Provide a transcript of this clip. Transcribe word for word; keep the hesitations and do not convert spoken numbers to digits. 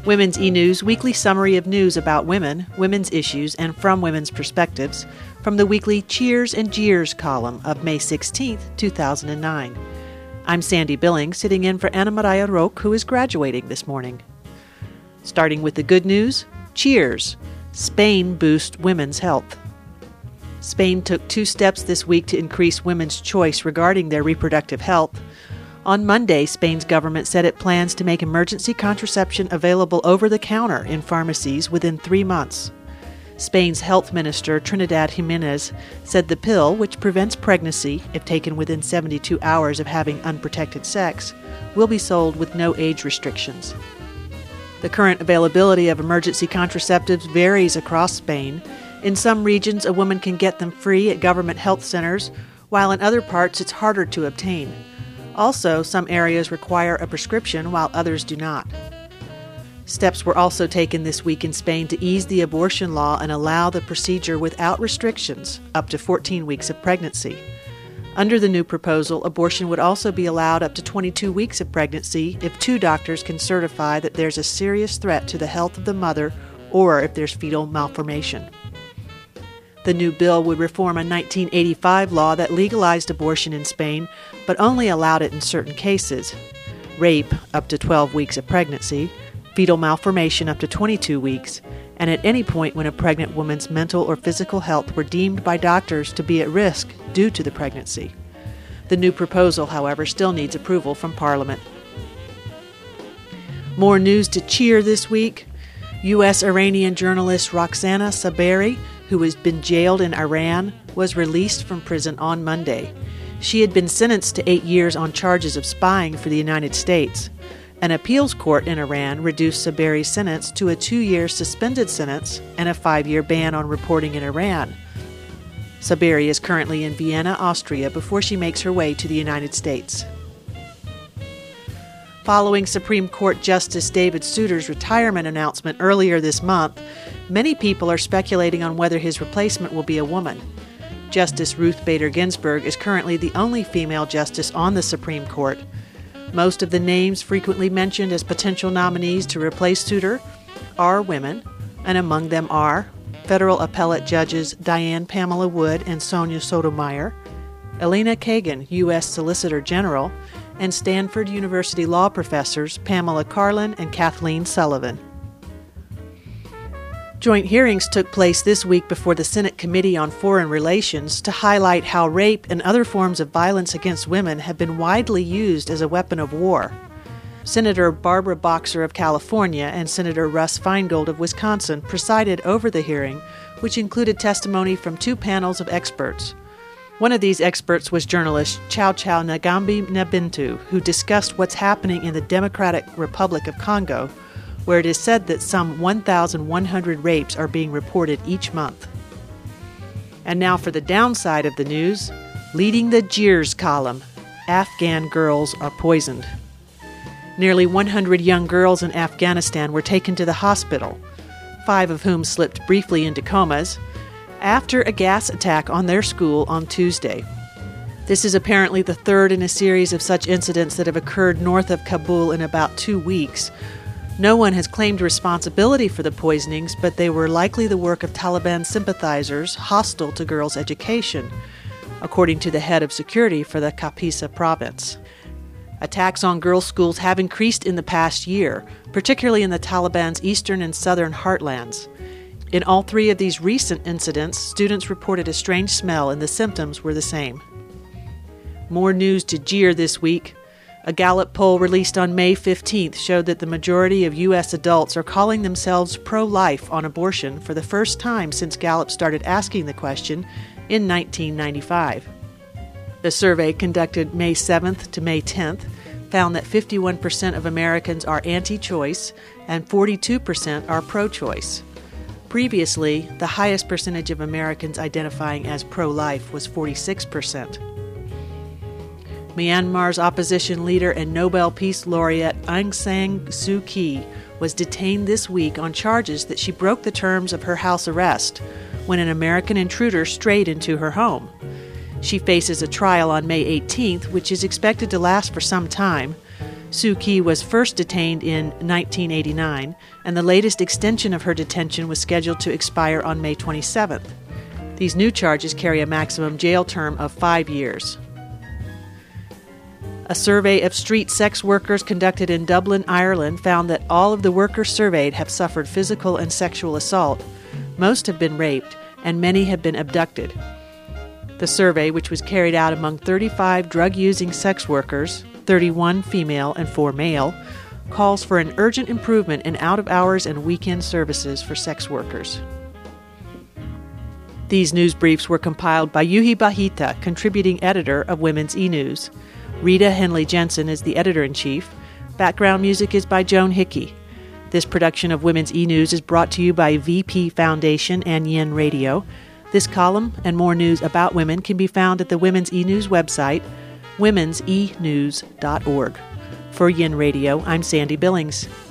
Women's e-News weekly summary of news about women, women's issues, and from women's perspectives from the weekly Cheers and Jeers column of May sixteenth, two thousand nine. I'm Sandy Billing, sitting in for Ana Maria Roque, who is graduating this morning. Starting with the good news, cheers! Spain boosts women's health. Spain took two steps this week to increase women's choice regarding their reproductive health. On Monday, Spain's government said it plans to make emergency contraception available over the counter in pharmacies within three months. Spain's health minister, Trinidad Jimenez, said the pill, which prevents pregnancy if taken within seventy-two hours of having unprotected sex, will be sold with no age restrictions. The current availability of emergency contraceptives varies across Spain. In some regions, a woman can get them free at government health centers, while in other parts it's harder to obtain. Also, some areas require a prescription while others do not. Steps were also taken this week in Spain to ease the abortion law and allow the procedure without restrictions up to fourteen weeks of pregnancy. Under the new proposal, abortion would also be allowed up to twenty-two weeks of pregnancy if two doctors can certify that there's a serious threat to the health of the mother or if there's fetal malformation. The new bill would reform a nineteen eighty-five law that legalized abortion in Spain, but only allowed it in certain cases: rape up to twelve weeks of pregnancy, fetal malformation up to twenty-two weeks, and at any point when a pregnant woman's mental or physical health were deemed by doctors to be at risk due to the pregnancy. The new proposal, however, still needs approval from Parliament. More news to cheer this week. U S Iranian journalist Roxana Saberi, who has been jailed in Iran, was released from prison on Monday. She had been sentenced to eight years on charges of spying for the United States. An appeals court in Iran reduced Saberi's sentence to a two-year suspended sentence and a five-year ban on reporting in Iran. Saberi is currently in Vienna, Austria, before she makes her way to the United States. Following Supreme Court Justice David Souter's retirement announcement earlier this month, many people are speculating on whether his replacement will be a woman. Justice Ruth Bader Ginsburg is currently the only female justice on the Supreme Court. Most of the names frequently mentioned as potential nominees to replace Souter are women, and among them are federal appellate judges Diane Pamela Wood and Sonia Sotomayor, Elena Kagan, U S Solicitor General, and Stanford University law professors Pamela Karlan and Kathleen Sullivan. Joint hearings took place this week before the Senate Committee on Foreign Relations to highlight how rape and other forms of violence against women have been widely used as a weapon of war. Senator Barbara Boxer of California and Senator Russ Feingold of Wisconsin presided over the hearing, which included testimony from two panels of experts. One of these experts was journalist Chao Chao Nagambi Nabintu, who discussed what's happening in the Democratic Republic of Congo, where it is said that some one thousand one hundred rapes are being reported each month. And now for the downside of the news, leading the jeers column, Afghan girls are poisoned. Nearly one hundred young girls in Afghanistan were taken to the hospital, five of whom slipped briefly into comas, after a gas attack on their school on Tuesday. This is apparently the third in a series of such incidents that have occurred north of Kabul in about two weeks. No one has claimed responsibility for the poisonings, but they were likely the work of Taliban sympathizers hostile to girls' education, according to the head of security for the Kapisa province. Attacks on girls' schools have increased in the past year, particularly in the Taliban's eastern and southern heartlands. In all three of these recent incidents, students reported a strange smell and the symptoms were the same. More news to jeer this week. A Gallup poll released on May fifteenth showed that the majority of U S adults are calling themselves pro-life on abortion for the first time since Gallup started asking the question in nineteen ninety-five. The survey, conducted May seventh to May tenth, found that fifty-one percent of Americans are anti-choice and forty-two percent are pro-choice. Previously, the highest percentage of Americans identifying as pro-life was forty-six percent. Myanmar's opposition leader and Nobel Peace Laureate Aung San Suu Kyi was detained this week on charges that she broke the terms of her house arrest when an American intruder strayed into her home. She faces a trial on May eighteenth, which is expected to last for some time. Suu Kyi was first detained in nineteen eighty-nine, and the latest extension of her detention was scheduled to expire on May twenty-seventh. These new charges carry a maximum jail term of five years. A survey of street sex workers conducted in Dublin, Ireland, found that all of the workers surveyed have suffered physical and sexual assault. Most have been raped, and many have been abducted. The survey, which was carried out among thirty-five drug-using sex workers, thirty-one female and four male, calls for an urgent improvement in out-of-hours and weekend services for sex workers. These news briefs were compiled by Yuhi Bahita, contributing editor of Women's E-News. Rita Henley Jensen is the editor-in-chief. Background music is by Joan Hickey. This production of Women's E-News is brought to you by V P Foundation and Yin Radio. This column and more news about women can be found at the Women's E-News website, womens e news dot org. For Yin Radio, I'm Sandy Billings.